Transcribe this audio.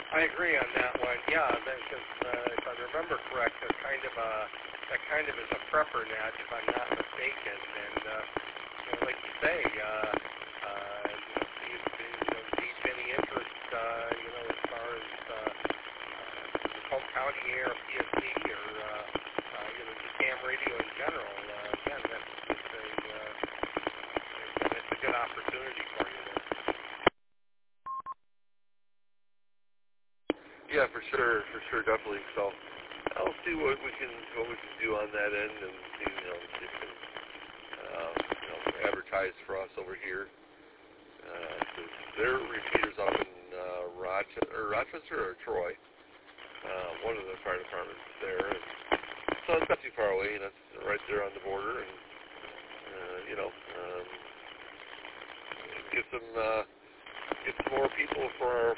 I agree on that one. Yeah, because if I remember correct, that kind of is a prepper net, if I'm not mistaken. And like you say, gauge any interest, as far as the Polk County ARPSC or the CAM radio in general. Again, it's a good opportunity for you there. Yeah, for sure, definitely. So I'll see what we can do on that end, and see, if we can advertise for us over here. Their repeaters up in Rochester or Troy. One of the fire departments there, and so it's not too far away. And that's right there on the border, and get some more people for our